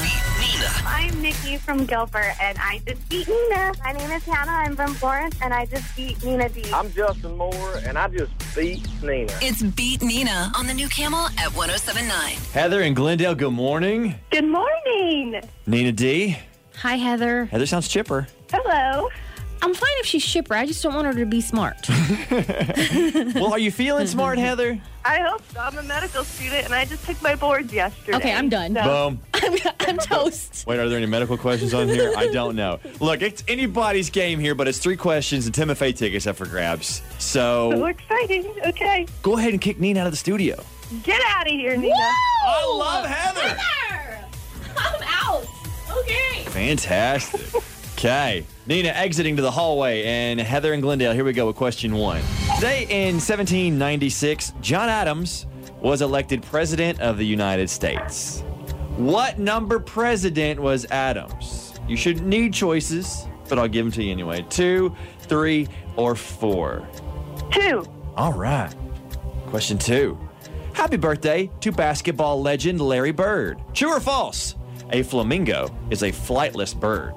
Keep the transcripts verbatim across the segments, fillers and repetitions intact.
beat Nina. I'm Nikki from Gilbert, and I just beat Nina. My name is Hannah. I'm from Florence, and I just beat Nina D. I'm Justin Moore, and I just beat Nina. It's Beat Nina on the new Camel at one oh seven point nine. Heather and Glendale, good morning. Good morning. Nina D. Hi, Heather. Heather sounds chipper. Hello. I'm fine if she's chipper. I just don't want her to be smart. Well, are you feeling smart, Heather? I hope so. I'm a medical student, and I just took my boards yesterday. Okay, I'm done. So- Boom. I'm, I'm toast. Wait, are there any medical questions on here? I don't know. Look, it's anybody's game here, but it's three questions and Tim and Faye tickets up for grabs. So So exciting. Okay. go ahead and kick Nina out of the studio. Get out of here, Nina. I love Heather. Heather! I'm out. Okay. Fantastic. Okay. Nina exiting to the hallway, and Heather and Glendale, here we go with question one. Today in seventeen ninety-six, John Adams was elected President of the United States. What number president was Adams? You shouldn't need choices, but I'll give them to you anyway. Two, three, or four? Two. All right. Question two. Happy birthday to basketball legend Larry Bird. True or false? A flamingo is a flightless bird.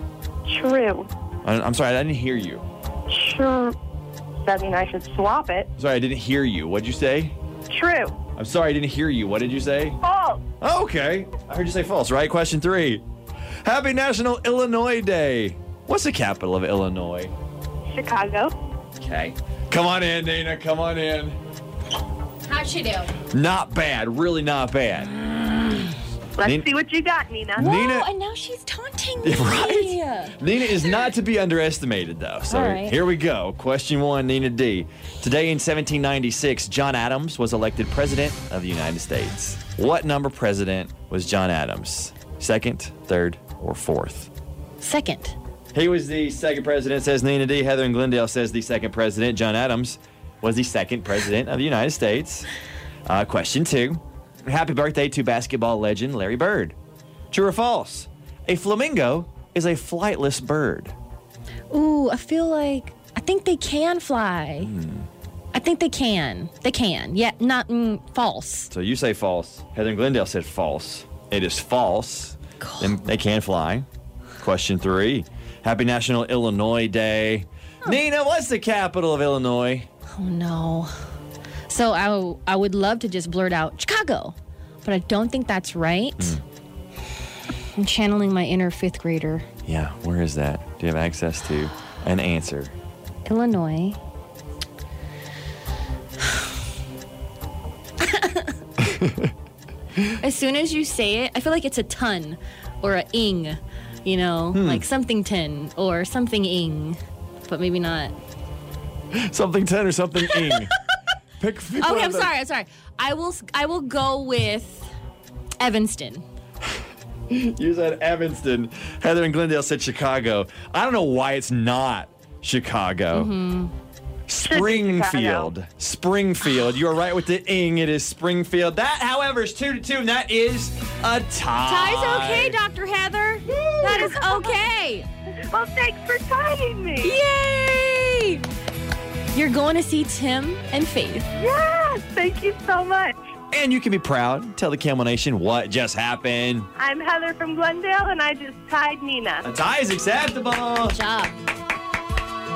True. I- I'm sorry, I didn't hear you. True. Does mean I should swap it. Sorry, I didn't hear you. What'd you say? True. I'm sorry, I didn't hear you. What did you say? False. Okay. I heard you say false, right? Question three. Happy National Illinois Day. What's the capital of Illinois? Chicago. Okay. Come on in, Nina. Come on in. How'd she do? Not bad. Really not bad. Let's Nin- see what you got, Nina. Whoa, Nina- and now she's taunting me. Right? Nina is not to be underestimated, though. So All right. here we go. Question one, Nina D. Today in seventeen ninety-six, John Adams was elected President of the United States. What number president was John Adams? Second, third, or fourth? Second. He was the second president, says Nina D. Heather and Glendale says the second president. John Adams was the second president of the United States. Uh, question two. Happy birthday to basketball legend Larry Bird. True or false? A flamingo is a flightless bird. Ooh, I feel like, I think they can fly. Hmm. I think they can. They can. Yeah, not mm, false. So you say false. Heather and Glendale said false. It is false. Then they can fly. Question three. Happy National Illinois Day. Nina, what's the capital of Illinois? Oh, no. So I, w- I would love to just blurt out Chicago, but I don't think that's right. Hmm. I'm channeling my inner fifth grader. Yeah, where is that? Do you have access to an answer? Illinois. As soon as you say it, I feel like it's a ton or a ing, you know, Hmm. like something tin or something ing, but maybe not. Something ten or something ing. Pick, pick one Okay, of I'm the- sorry. I'm sorry. I will. I will go with Evanston. You said Evanston. Heather and Glendale said Chicago. I don't know why it's not Chicago. Mm-hmm. Springfield. Springfield. You are right with the ing. It is Springfield. That, however, is two to two, and that is a tie. Tie's okay, Doctor Heather. That is okay. Well, thanks for tying me. Yay! You're going to see Tim and Faith. Yes, thank you so much. And you can be proud. Tell the Camel Nation what just happened. I'm Heather from Glendale, and I just tied Nina. A tie is acceptable. Good job.